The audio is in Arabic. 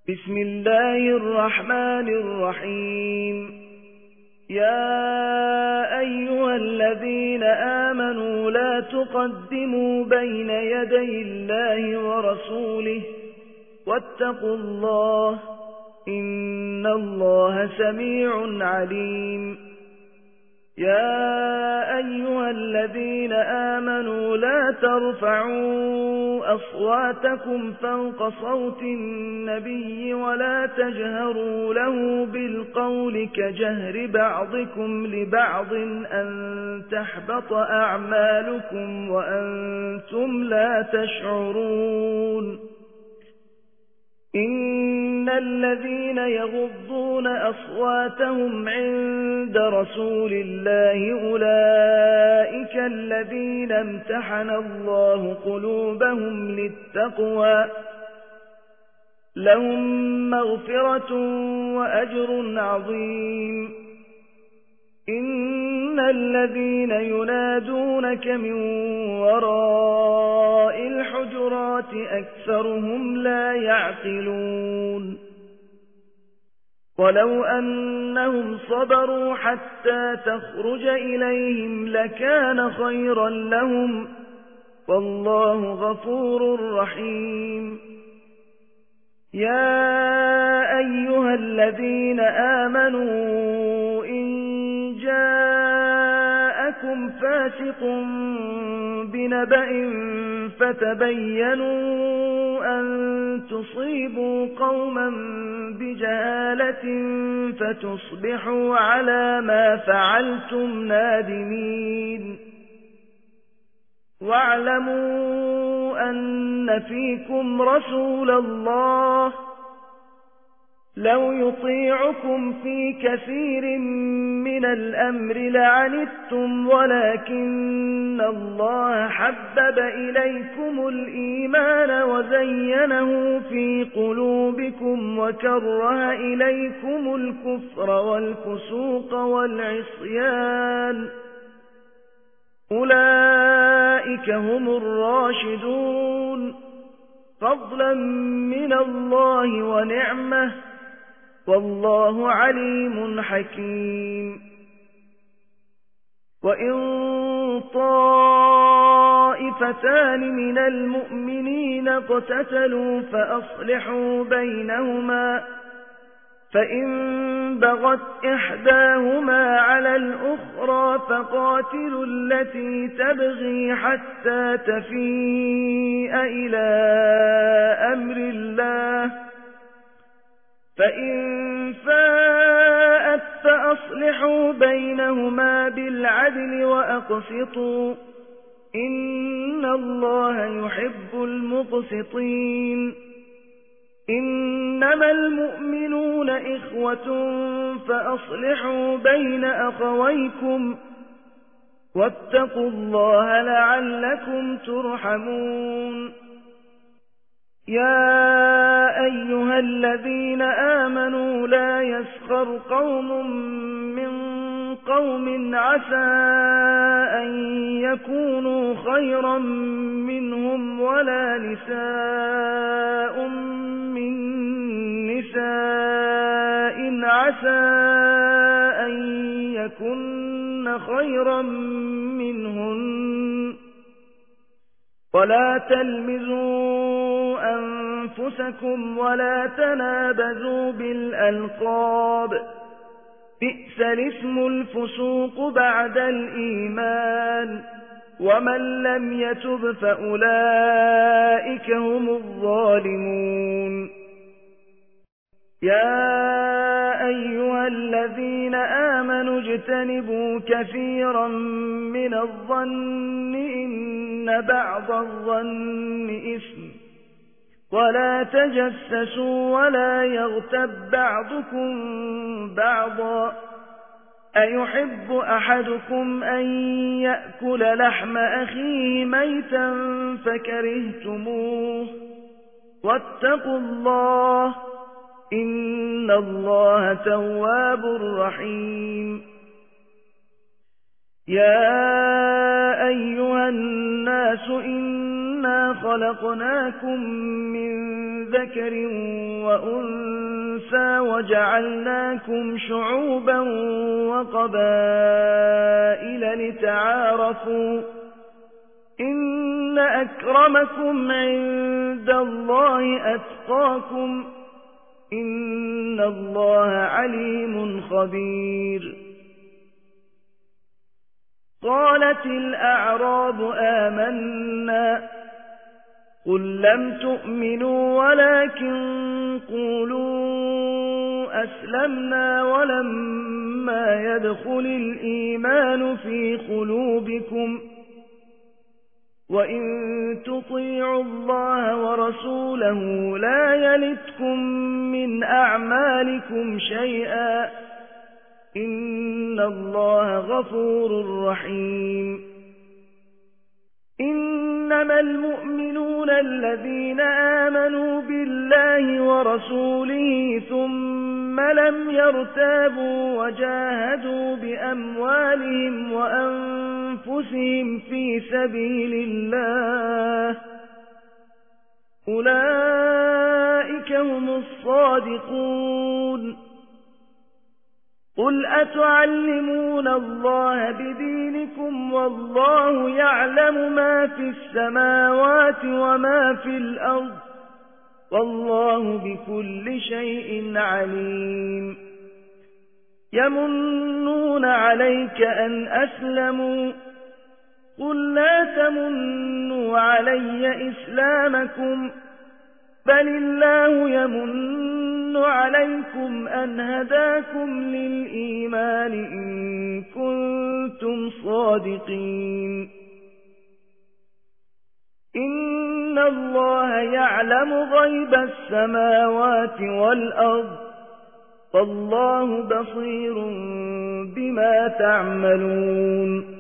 بسم الله الرحمن الرحيم. يا أيها الذين آمنوا لا تقدموا بين يدي الله ورسوله واتقوا الله إن الله سميع عليم. يا أيها الذين آمنوا لا ترفعوا أصواتكم فوق صوت النبي ولا تجهروا له بالقول كجهر بعضكم لبعض أن تحبط أعمالكم وأنتم لا تشعرون. إن الذين يغضون أصواتهم عند رسول الله أولئك الذين امتحن الله قلوبهم للتقوى لهم مغفرة وأجر عظيم. إن الذين ينادونك من وراء الحجرات أكثرهم لا يعقلون. ولو أنهم صبروا حتى تخرج إليهم لكان خيرا لهم والله غفور رحيم. يا أيها الذين آمنوا إن جاءكم فاسق بنبأ فتبينوا أن تصيبوا قوما بجهالة فتصبحوا على ما فعلتم نادمين. واعلموا أن فيكم رسول الله لو يطيعكم في كثير من الأمر لعنتم ولكن الله حبب إليكم الإيمان وزينه في قلوبكم وكره إليكم الكفر والفسوق والعصيان أولئك هم الراشدون فضلا من الله ونعمه والله عليم حكيم. وإن طائفتان من المؤمنين اقتتلوا فأصلحوا بينهما فإن بغت إحداهما على الأخرى فقاتلوا التي تبغي حتى تفيء إلى أمر الله فإن فاءت فأصلحوا بينهما بالعدل وأقسطوا إن الله يحب المقسطين. إنما المؤمنون إخوة فأصلحوا بين أخويكم واتقوا الله لعلكم ترحمون. يا أيها الذين آمنوا لا يسخر قوم من قوم عسى أن يكونوا خيرا منهم ولا نساء من نساء عسى أن يكن خيرا منهن ولا تلمزوا أنفسكم ولا تنابزوا بالألقاب بئس الاسم الفسوق بعد الإيمان ومن لم يتب فأولئك هم الظالمون. يا أيها الذين آمنوا اجتنبوا كثيرا من الظن إن بعض الظن إثم ولا تجسسوا ولا يغتب بعضكم بعضا أيحب أحدكم أن يأكل لحم أخيه ميتا فكرهتموه واتقوا الله إن الله تواب رحيم. يا أيها الناس إنا إِنَّا خَلَقْنَاكُم مِّن ذَكَرٍ وَأُنثَىٰ وَجَعَلْنَاكُمْ شُعُوبًا وَقَبَائِلَ لِتَعَارَفُوا إِنَّ أَكْرَمَكُمْ عِندَ اللَّهِ أَتْقَاكُمْ إِنَّ اللَّهَ عَلِيمٌ خَبِيرٌ قالت الأعراب آمنا قل لم تؤمنوا ولكن قولوا أسلمنا ولما يدخل الإيمان في قلوبكم وإن تطيعوا الله ورسوله لا يلتكم من أعمالكم شيئا إن الله غفور رحيم إنما المؤمنون الذين آمنوا بالله ورسوله ثم لم يرتابوا وجاهدوا بأموالهم وأنفسهم في سبيل الله أولئك هم الصادقون قل أتعلمون الله بدينكم والله يعلم ما في السماوات وما في الأرض والله بكل شيء عليم يمنون عليك أن أسلموا قل لا تمنوا علي إسلامكم بل الله يمن عليكم أن هداكم للإيمان إن كنتم صادقين إن الله يعلم غيب السماوات والأرض والله بصير بما تعملون